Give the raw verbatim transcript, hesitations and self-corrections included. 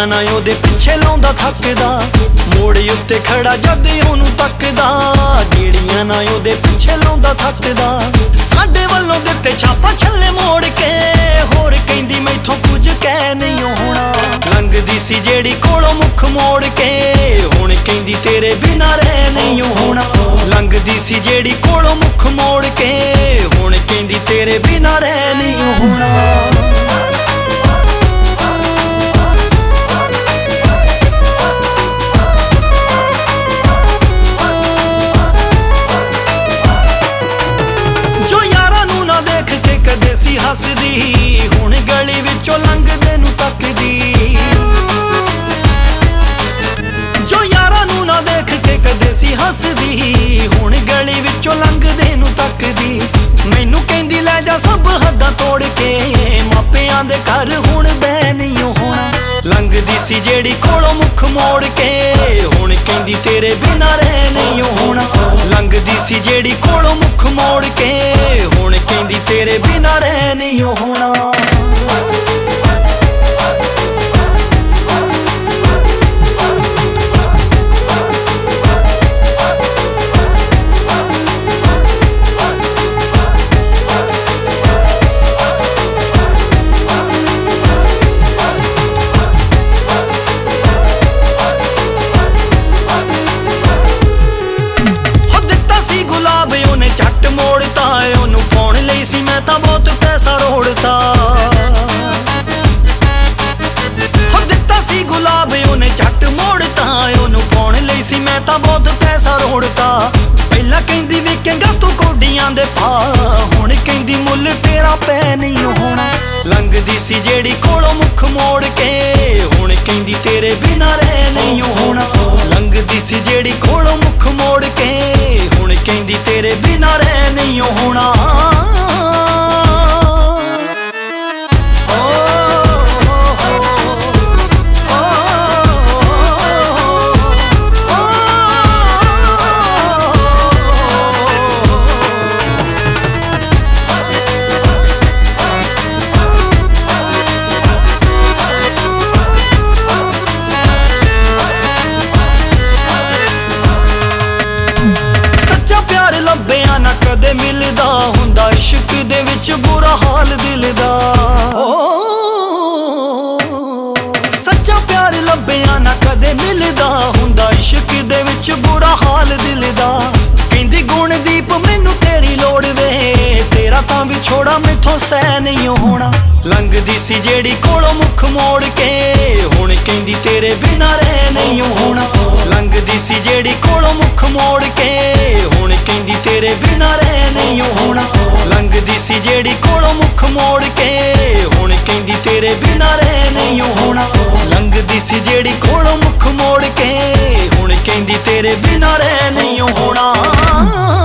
ਗੇੜੀਆਂ ਨਾ ਉਹਦੇ ਪਿੱਛੇ ਲਾਉਂਦਾ ਥੱਕਦਾ, ਮੋੜ ਉੱਤੇ ਖੜਾ ਜਦ ਉਹਨੂੰ ਤੱਕਦਾ। ਗੇੜੀਆਂ ਨਾ ਉਹਦੇ ਪਿੱਛੇ ਲਾਉਂਦਾ ਥੱਕਦਾ, ਸਾਡੇ ਵੱਲੋਂ ਦਿੱਤੇ ਛਾਪਾ ਛੱਲੇ ਮੋੜ ਕੇ। ਹੋਰ ਕਹਿੰਦੀ ਮੈਥੋਂ ਕੁਝ ਕਹਿ ਨਹੀਂ ਹੋਣਾ, ਲੰਘਦੀ ਸੀ ਜਿਹੜੀ ਕੋਲੋਂ ਮੁੱਖ ਮੋੜ ਕੇ। ਹੁਣ ਕਹਿੰਦੀ ਤੇਰੇ ਬਿਨਾਂ ਰਹਿ ਨਹੀਂ ਹੋਣਾ, ਲੰਘਦੀ ਸੀ ਜਿਹੜੀ ਕੋਲੋਂ ਮੁੱਖ ਮੋੜ ਕੇ। ਹੁਣ ਕਹਿੰਦੀ ਤੇਰੇ ਬਿਨਾਂ ਰਹਿ ਨਹੀਂ ਹੋਣਾ। ਹੱਸਦੀ ਹੁਣ ਗਲੀ ਵਿੱਚੋਂ ਲੰਘਦੇ ਨੂੰ ਤੱਕਦੀ, ਜੋ ਯਾਰਾਂ ਨੂੰ ਨਾ ਦੇਖ ਕੇ ਕਦੇ ਸੀ ਹੱਸਦੀ। ਹੁਣ ਗਲੀ ਵਿੱਚੋਂ ਲੰਘਦੇ ਨੂੰ ਤੱਕਦੀ, ਮੈਨੂੰ ਕਹਿੰਦੀ ਲੈ ਜਾ ਸਭ ਹੱਦਾਂ ਤੋੜ ਕੇ। ਮਾਪਿਆਂ ਦੇ ਘਰ ਹੁਣ ਬਹਿ ਨਹੀਂ ਹੋਣਾ, ਲੰਘਦੀ ਸੀ ਜਿਹੜੀ ਕੋਲੋਂ ਮੁੱਖ ਮੋੜ ਕੇ। ਹੁਣ ਕਹਿੰਦੀ ਤੇਰੇ ਬਿਨਾਂ ਰਹਿ ਨਹੀਂ ਹੋਣਾ, ਲੰਘਦੀ ਸੀ ਜਿਹੜੀ ਕੋਲੋਂ ਮੁੱਖ ਮੋੜ ਕੇ। ਹੁਣ ਕਹਿੰਦੀ ਤੇਰੇ ਬਿਨਾਂ ਰਹਿ ਨਹੀਂ ਹੋਣਾ। ਗੁਲਾਬ ਉਹਨੇ ਝੱਟ ਮੋੜਤਾ, ਉਹਨੂੰ ਪਾਉਣ ਲਈ ਸੀ ਮੈਂ ਤਾਂ ਬਹੁਤ ਪੈਸਾ ਰੋੜਤਾ। ਹੋ ਦਿੱਤਾ ਸੀ ਗੁਲਾਬ ਉਹਨੇ ਝੱਟ ਮੋੜਤਾ, ਉਹਨੂੰ ਪਾਉਣ ਲਈ ਸੀ ਮੈਂ ਤਾਂ ਬਹੁਤ ਪੈਸਾ ਰੋੜਤਾ। ਪਹਿਲਾਂ ਕਹਿੰਦੀ ਵਿਕੇਂਗਾ ਤੂੰ ਕੋਡੀਆਂ ਦੇ ਭਾਅ, ਹੁਣ ਕਹਿੰਦੀ ਮੁੱਲ ਤੇਰਾ ਪੈ ਨਹੀਂ ਹੋਣਾ। ਲੰਘਦੀ ਸੀ ਜਿਹੜੀ ਕੋਲੋਂ ਮੁੱਖ ਮੋੜ ਕੇ। ਹੁਣ ਕਹਿੰਦੀ ਤੇਰੇ ਬਿਨਾਂ ਰਹਿ ਨਹੀਂ ਹੋਣਾ, ਲੰਘਦੀ ਸੀ ਜਿਹੜੀ ਕੋਲੋਂ ਮੁੱਖ ਮੋੜ ਕੇ। ਹੁਣ ਕਹਿੰਦੀ ਤੇਰੇ ਬਿਨਾਂ ਰਹਿ ਨਹੀਂ ਹੋਣਾ। ਲੱਭਿਆ ਨਾ ਕਦੇ ਮਿਲਦਾ ਹੁੰਦਾ, ਇਸ਼ਕ ਦੇ ਵਿੱਚ ਬੁਰਾ ਹਾਲ ਦਿਲ ਦਾ। ਸੱਚਾ ਪਿਆਰ ਲੱਭਿਆ ਨਾ ਕਦੇ ਮਿਲਦਾ ਹੁੰਦਾ, ਇਸ਼ਕ ਦੇ ਵਿੱਚ ਬੁਰਾ ਹਾਲ ਦਿਲ ਦਾ। ਕਹਿੰਦੀ ਗੁਣਦੀਪ ਮੈਨੂੰ ਤੇਰੀ ਲੋੜ ਵੇ, ਤੇਰਾ ਤਾਂ ਵਿਛੋੜਾ ਮੈਥੋਂ ਸਹਿ ਨਹੀਂ ਹੋਣਾ। ਲੰਘਦੀ ਸੀ ਜਿਹੜੀ ਕੋਲੋਂ ਮੁੱਖ ਮੋੜ ਕੇ। ਹੁਣ ਕਹਿੰਦੀ ਤੇਰੇ ਬਿਨਾਂ ਰਹਿ ਨਹੀਂ ਹੋਣਾ, ਲੰਘਦੀ ਸੀ ਜਿਹੜੀ ਕੋਲੋਂ ਮੁੱਖ ਮੋੜ ਕੇ। ਹੁਣ ਕਹਿੰਦੀ ਤੇਰੇ ਬਿਨਾਂ ਰਹਿ ਨਹੀਂ ਹੋਣਾ, ਲੰਘਦੀ ਸੀ ਜਿਹੜੀ ਕੋਲੋਂ ਮੁੱਖ ਮੋੜ ਕੇ। ਹੁਣ ਕਹਿੰਦੀ ਤੇਰੇ ਬਿਨਾਂ ਰਹਿ ਨਹੀਂ ਹੋਣਾ, ਲੰਘਦੀ ਸੀ ਜਿਹੜੀ ਕੋਲੋਂ ਮੁੱਖ ਮੋੜ ਕੇ। ਹੁਣ ਕਹਿੰਦੀ ਤੇਰੇ ਬਿਨਾਂ ਰਹਿ ਨਹੀਂ ਹੋਣਾ।